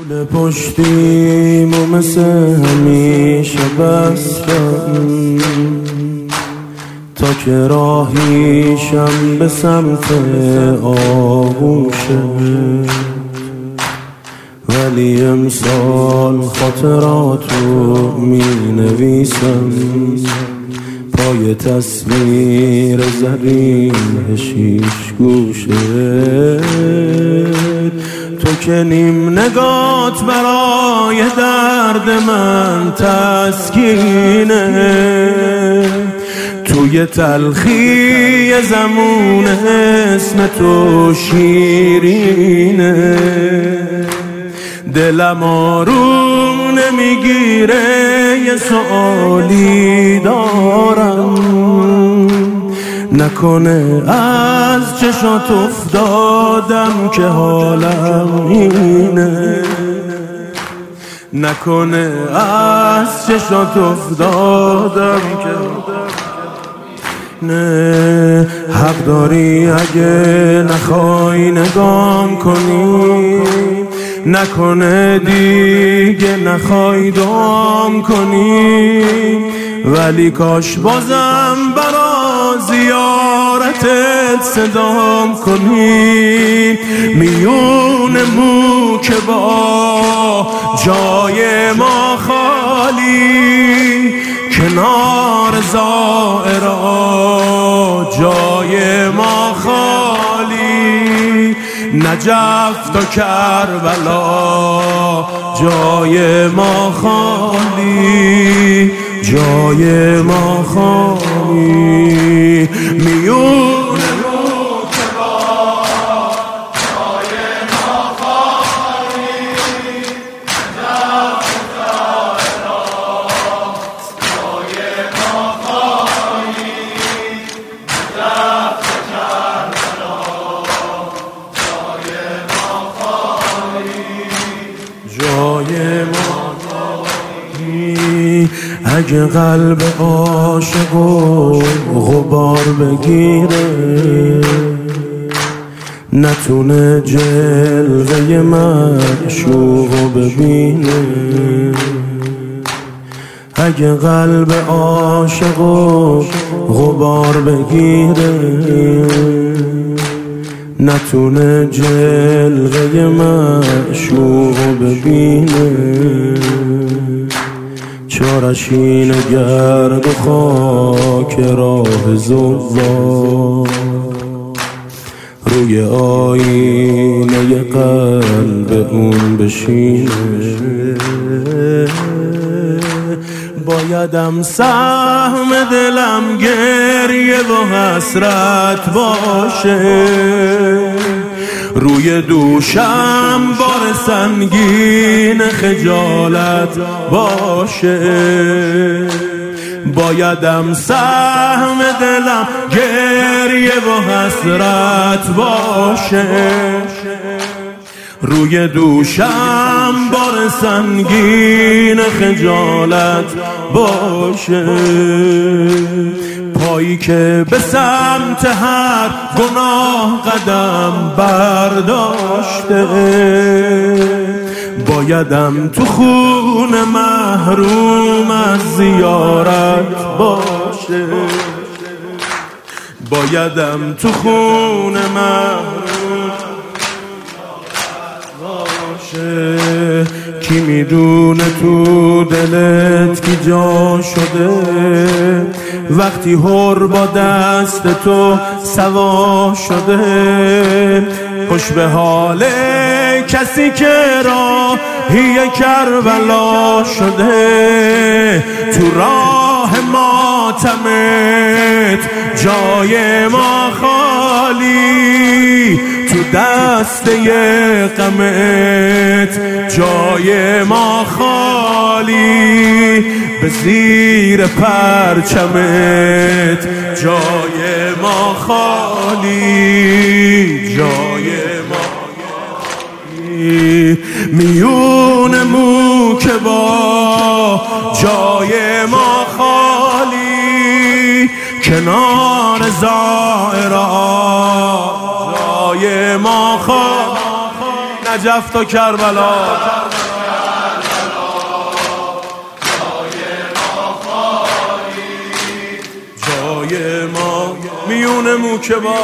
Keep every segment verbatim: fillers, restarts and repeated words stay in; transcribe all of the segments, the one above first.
گل پشتیم و مثل همیشه بستم تا که راهیشم به سمت آغوشه، ولی امسال خاطراتو می نویسم پای تصویر زرین شیش گوشه. تو که نیم نگات برای درد من تسکینه، توی تلخی زمون اسم تو شیرینه. دلم آروم نمیگیره، یه سؤالی دارم، نکنه از چشات افتادم که حالم اینه، نکنه از چشات افتادم که نه. حق داری اگه نخوای نگام کنی، نکنه دیگه نخوای دام کنی، ولی کاش بازم برا زیارتت صدام کنی. میون مو که با جای ما خالی، کنار زائرا جای ما خالی، نجف تا کربلا جای ما خالی، جای ما خالی. میون جای ما اگه قلب عاشق و غبار بگیره، نتونه جلوه معشوقو ببینه. اگه قلب عاشق و غبار بگیره، نتونه جلوه معشوقو ببینه. چارش اینه گرد و خاک راه زوار، روی آینه قلب اون بشینه. بایدم سهم دلم گریه و حسرت باشه، روی دوشم بار سنگین خجالت باشه. بایدم سهم دلم گریه و حسرت باشه، روی دوشم بار سنگین خجالت باشه. پایی که به سمت هر گناه قدم برداشته، بایدم تو خون محروم از زیارت باشه، بایدم تو خون محروم باشه. کی میدونه تو دلت کی جا شده، وقتی هر با دست تو سوا شده. خوش به حال کسی که راهی کربلا شده، تو راه ماتمت جای ما خالی، تو دسته غمت جای ما خالی، به زیر پرچمت جای ما خالی، جای ما خالی. میون مو که با جای ما خالی، کنار زائرا جای ما خالی، نجف تا کربلا. میون مو که با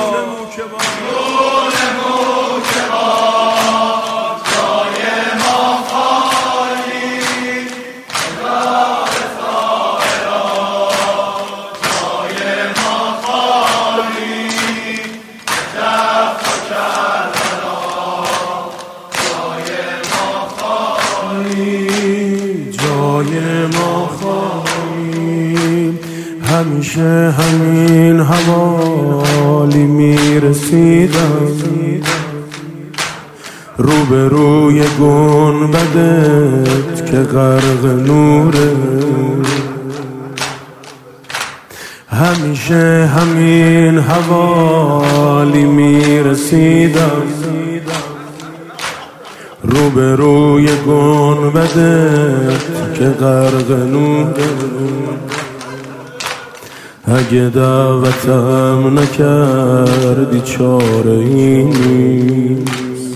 جای ما خواهیم، همیشه همین حوالی میرسیدم، روبروی گنبدت که غرق نوره، همیشه همین حوالی میرسیدم، روبروی گنبدت که غرق نوره. اگه دعوتم نکردی چاره ای نیست،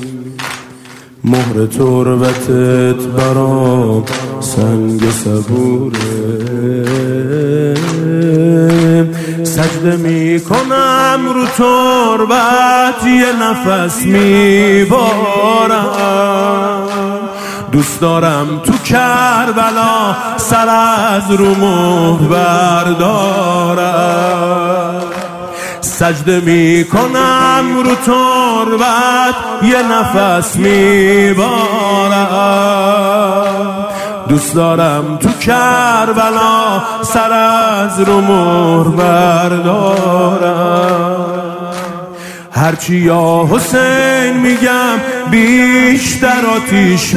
مهر تربتت برام سنگ صبوره، سجده میکنم رو تربت یه نفس میبارم، دوست دارم تو کربلا سر از رو مهر بردارم، سجده میکنم رو تربت یه نفس میبارم، دوست دارم تو کربلا سر از رو مهر بردارم، هرچی یا حسین میگم بیشتر آتیش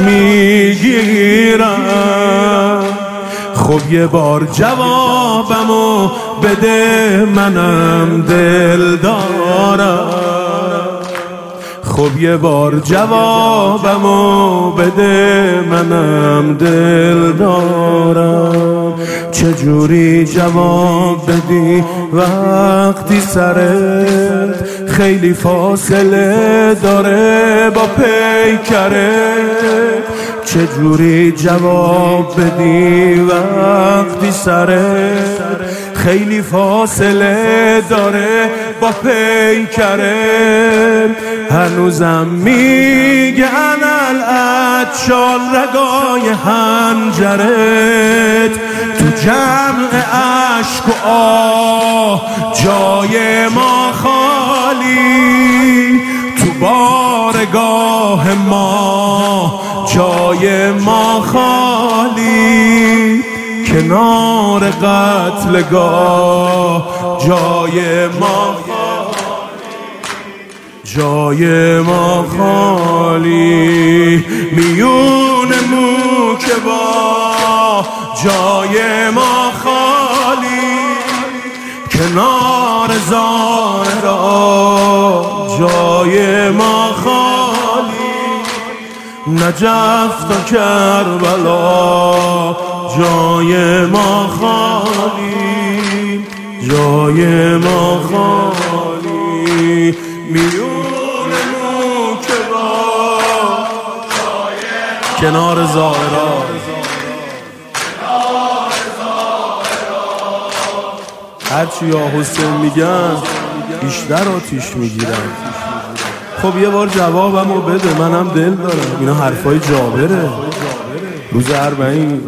میگیرم، خب یه بار جوابمو بده منم دل دارم، خب یه بار جوابمو بده منم دل دارم، چجوری جواب بدی وقتی سرت خیلی فاصله داره با پیکرت، چجوری جواب بدی وقتی سرت خیلی فاصله داره با پیکرت، هنوزم میگن العطشان رگای حنجرت، تو جمع عشق و آه جای ما خالی، تو بارگاه ما جای ما خالی، کنار قتلگاه جای ما جای ما خالی، میون مو که با جای ما خالی، کنار زهرا جای ما خالی، نجف تا کربلا جای ما خالی، جای ما خالی، میون مو که با کنار زهرا هرچی یا حسین میگن بیشتر آتیش میگیرم، خب یه بار جوابمو بده منم دل دارم، اینا حرفای جابره، روز اربعین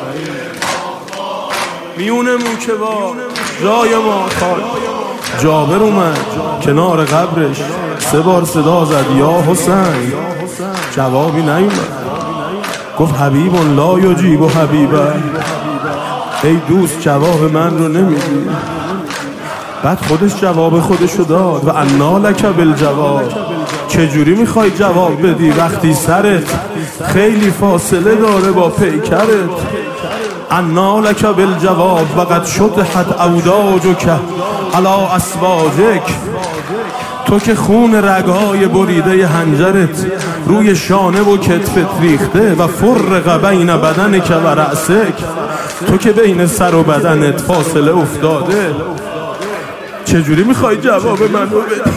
میون مو که با جای ما خالی، جابر اومد کنار قبرش سه بار صدا زد یا حسین، جوابی نیومد، گفت حبیب لا یجیب حبیبه، ای دوست جواب من رو نمیدی، بعد خودش جواب خودشو داد و انا لک بالجواب، چجوری میخوای جواب بدی وقتی سرت خیلی فاصله داره با پیکرت، انا لک بالجواب وقد شطحت اوداجک علی اسواجک، تو که خون رگهای بریده حنجرت روی شانه و کتفت ریخته و فرق بین بدنک و رأسک، تو که بین سر و بدنت فاصله افتاده، چجوری میخوای جواب منو بدی؟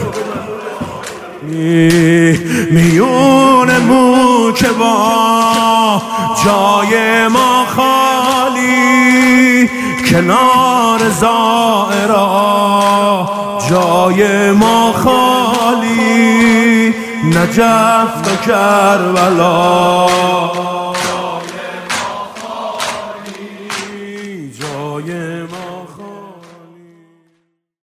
میون مو که با جای ما خالی، کنار زائرا جای ما خالی، نجف تا کربلا جای ما